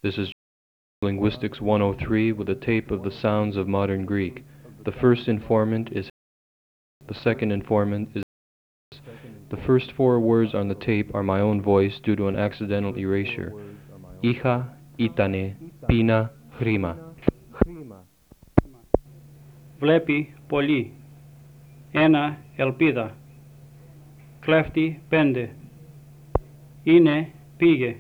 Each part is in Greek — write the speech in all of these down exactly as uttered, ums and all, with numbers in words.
This is Linguistics one oh three with a tape of the sounds of modern Greek. The first informant is the second informant is the first four words on the tape are my own voice due to an accidental erasure. Icha, itane, pina, χρήμα. Βλέπει πολύ. Ένα ελπίδα. Κλέφτη πέντε. Είναι πήγε.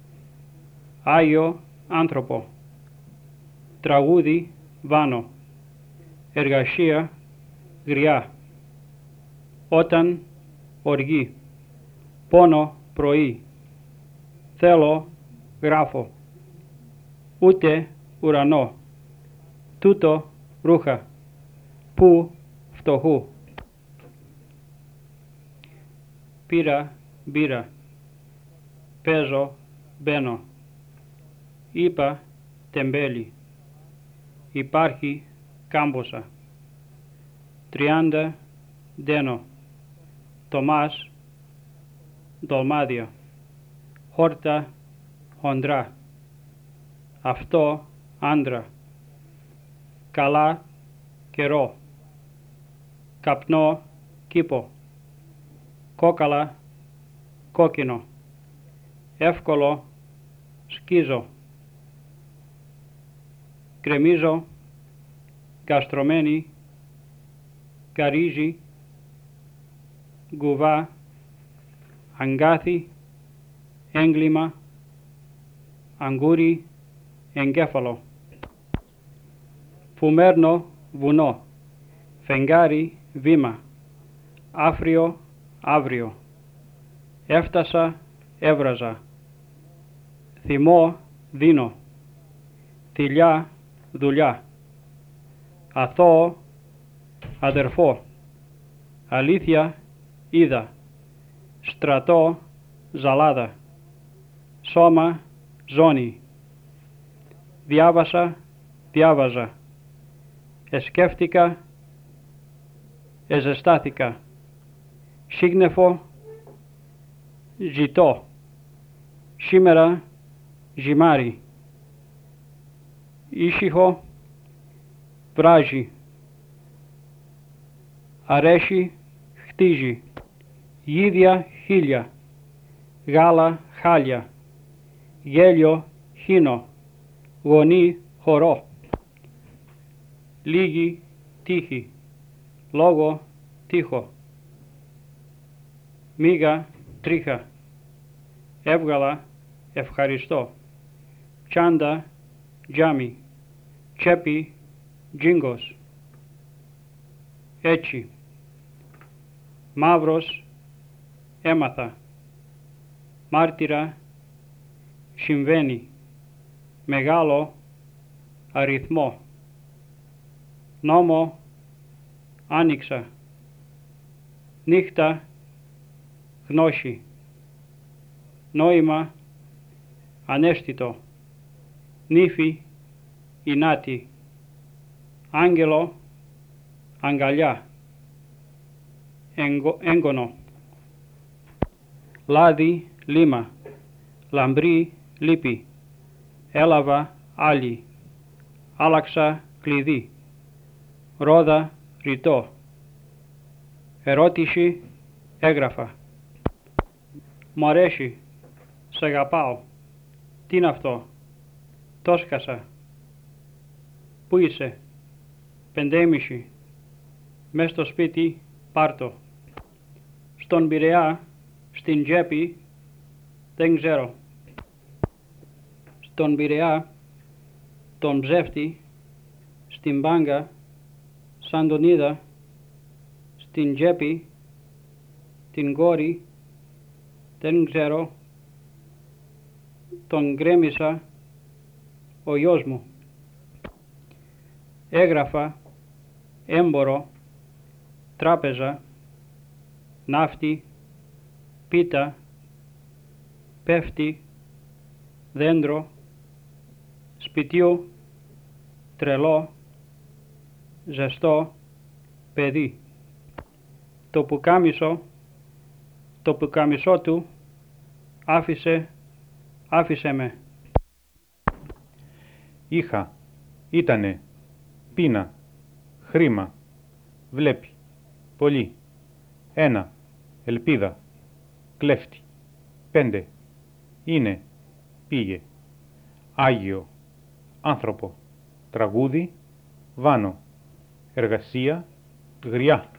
Άγιο άνθρωπο. Τραγούδι βάνο. Εργασία γριά. Όταν οργή. Πόνο πρωί. Θέλω γράφω. Ούτε ουρανό. Τούτο ρούχα. Πού φτωχού. Πήρα μπύρα. Παίζω μπαίνω. Είπα τεμπέλη. Υπάρχει κάμποσα. Τριάντα ντένο. Τομάς ντολμάδια. Χόρτα χοντρά. Αυτό άντρα. Καλά καιρό. Καπνό κήπο. Κόκαλα κόκκινο. Εύκολο σκίζω. Κρεμίζω γαστρωμένη. Καρύζι. Γκουβά. Αγκάθι. Έγκλημα. Αγκούρι. Εγκέφαλο. Φουμέρνο βουνό. Φεγγάρι βήμα. Άφριο αύριο. Έφτασα έβραζα. Θυμό δίνω. Θηλιά δουλειά. Αθώο αδερφό. Αλήθεια είδα. Στρατό ζαλάδα. Σώμα ζώνη. Διάβασα διάβαζα. Εσκέφτηκα εζεστάθηκα. Σύγνεφο ζητώ. Σήμερα ζυμάρι. Ήσυχο βράζει. Αρέσει χτίζει. Γίδια χίλια. Γάλα χάλια. Γέλιο χύνο. Γονή χορό. Λίγη τύχη. Λόγο τείχο. Μίγα τρίχα. Έβγαλα ευχαριστώ. Τσάντα τζάμι. Τσέπη τζίγκος. Έτσι. Μαύρος έμαθα. Μάρτυρα συμβαίνει. Μεγάλο αριθμό. Νόμο άνοιξα. Νύχτα γνώση. Νόημα ανέστητο. Νύφη ινάτη. Άγγελο αγκαλιά. Έγκο, έγκονο. Λάδι λίμα. Λαμπρή λύπη. Έλαβα άλλη. Άλλαξα κλειδί. Ρόδα ρητό. Ερώτηση έγραφα. Μ' αρέσει. Σ' αγαπάω. Τι είναι αυτό. Το σκάσα. Πού είσαι. Πεντέμιση. Μες στο σπίτι πάρτο. Στον Πειραιά. Στην τσέπη. Δεν ξέρω. Στον Πειραιά. Τον ψεύτη. Στην μπάγκα. Σαν τον είδα. Στην τσέπη. Την κόρη. Δεν ξέρω. Τον γκρέμισα. Ο γιος μου. Έγραφα. Έμπορο. Τράπεζα. Ναύτη. Πίτα. Πέφτει. Δέντρο. Σπιτιού. Τρελό. Ζεστό. Παιδί. Το πουκάμισο. Το πουκάμισό του. Άφησε. Άφησε με. είχα, ήτανε, πείνα, χρήμα, βλέπει, πολύ, ένα, ελπίδα, κλέφτη, πέντε, είναι, πήγε, Άγιο, άνθρωπο, τραγούδι, βάνο, εργασία, γριά.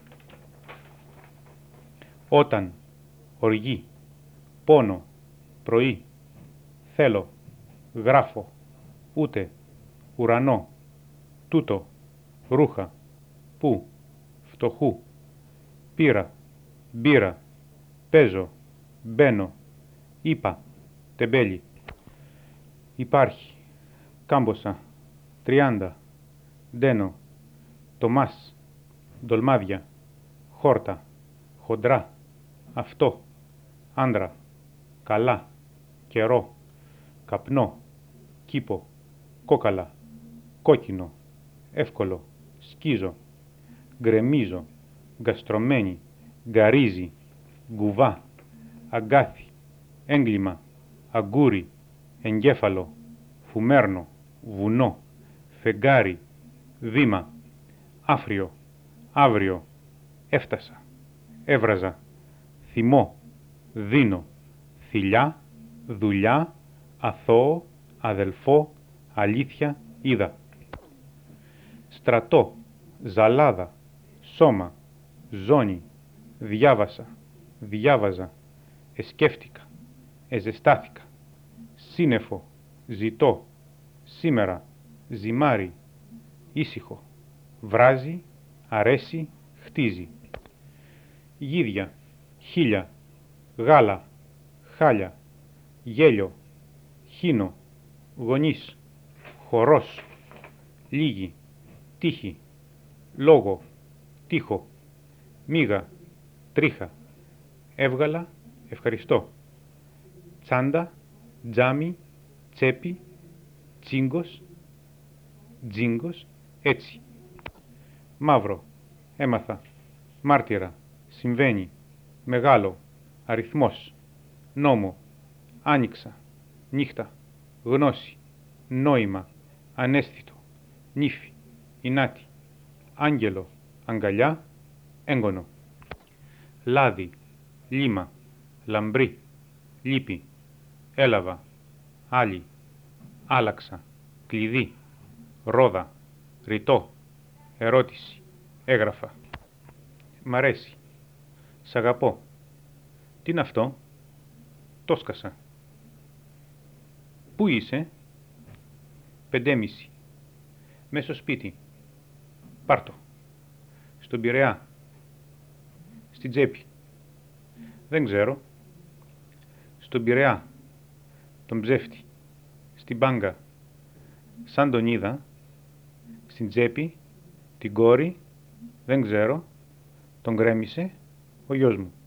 Όταν, οργή, πόνο, πρωί, θέλω, γράφω, ούτε, ουρανό, τούτο, ρούχα, που, φτωχού, πήρα, μπήρα, παίζω, μπαίνω, είπα, τεμπέλι. Υπάρχει, κάμποσα, τριάντα, ντένο, τομάς, ντολμάδια, χόρτα, χοντρά, αυτό, άντρα, καλά, καιρό, καπνό, κήπο, κόκαλα, κόκκινο, εύκολο, σκίζω, γκρεμίζω, γκαστρωμένη, γκαρίζει, γκουβά, αγκάθι, έγκλημα, αγκούρι, εγκέφαλο, φουμέρνο, βουνό, φεγγάρι, βήμα, άφριο, αύριο, έφτασα, έβραζα, θυμό, δίνω, θηλιά, δουλειά, αθώο, αδελφό, αλήθεια, είδα. Στρατό, ζαλάδα, σώμα, ζώνη, διάβασα, διάβαζα, εσκέφτηκα, εζεστάθηκα, σύννεφο, ζητώ, σήμερα, ζυμάρι, ήσυχο, βράζει, αρέσει, χτίζει. Γίδια, χίλια, γάλα, χάλια, γέλιο, χίνο, γονείς, χορός, λίγη, τύχη, λόγο, τείχο, μίγα, τρίχα, έβγαλα, ευχαριστώ, τσάντα, τζάμι, τσέπη, τσίγκος, τζίγκος, έτσι. Μαύρο, έμαθα, μάρτυρα, συμβαίνει, μεγάλο, αριθμός, νόμο, άνοιξα, νύχτα, γνώση, νόημα, ανέστητο, νύφη, ινάτη, άγγελο, αγκαλιά, έγκονο. Λάδι, λίμα, λαμπρή, λύπη, έλαβα, άλλη, άλλαξα, κλειδί, ρόδα, ρητό, ερώτηση, έγραφα. Μ' αρέσει, σ' αγαπώ. Τι είναι αυτό? Το σκασα. Πού είσαι? Πεντέμιση. Μες στο σπίτι. Πάρτο. Στον Πειραιά. Στην τσέπη. Δεν ξέρω. Στον Πειραιά. Τον ψεύτη. Στην μπάγκα. Σαν τον είδα. Στην τσέπη. Την κόρη. Δεν ξέρω. Τον γκρέμισε ο γιος μου.